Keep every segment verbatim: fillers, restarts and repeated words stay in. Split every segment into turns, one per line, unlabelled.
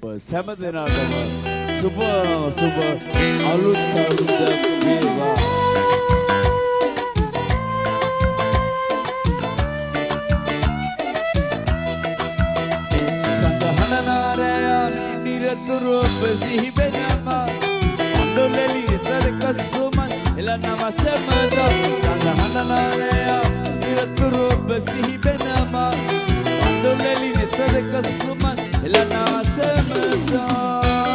සෑම දිනකටම සුබ සුබ අලුත් අවුරුද්දක් වේවා. සංගහනනාරයන් නිරතුරුව සිහි වෙනම අඳුලෙලි විතරක සුමන් එළනම සෑමදා. සංගහනනාරයන් නිරතුරුව සිහි වෙනම අඳුලෙලි විතරක සුමන් එළනම සෑමදා.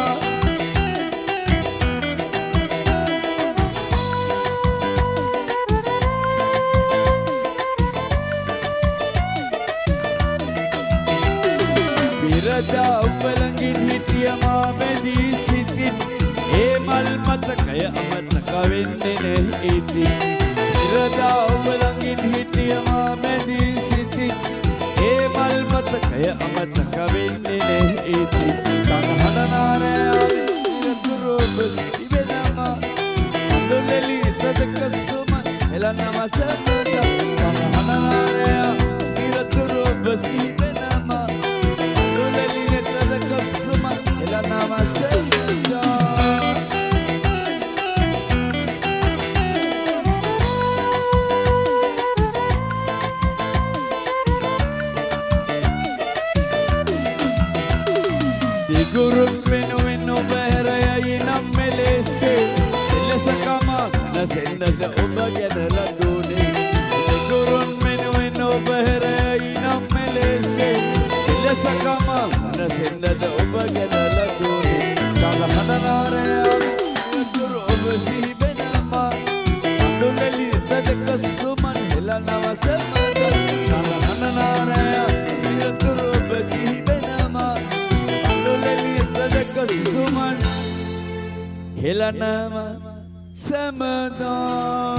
විරදා උපලඟින් හිටිය මා බැඳී සිටින් ඒ මල් මතකය අමතක වෙන්නේ නැහැ ඉතින්. විරදා උපලඟින් හිටිය මා බැඳී සිටින් ඒ මල් මතකය අමතක වෙන්නේ නැහැ ඉතින්. සංහනනාරයන් නිරතුරුව සිහි වෙනම අඳුලෙලි තදක සුමන් එළනම සෑමදා. සංහනනාරයන් නිරතුරුව සිහි වෙනම අඳුලෙලි තදක සුමන් එළනම සෑමදා. ගුරුන් වෙනුවෙන් ඔබ හැරයයි නම් මෙලෙසේ එලෙසකම සැනසෙන්නද ඔබ ගැන ලදුනේ. ගුරුන් වෙනුවෙන් ඔබ හැරයයි නම් මෙලෙසේ එලෙසකම සැනසෙන්නද ඔබ ගැන ලදුනේ. සංගහනනාරයන් නිරතුරුව ඔබ සිහි වෙනම අඳුලෙලි තදක සුමන් එළනම සෑමදා. සංගහනනාරයන් නිරතුරුව ඔබ සිහි වෙනම සුමන් හෙළනම සෑමදා.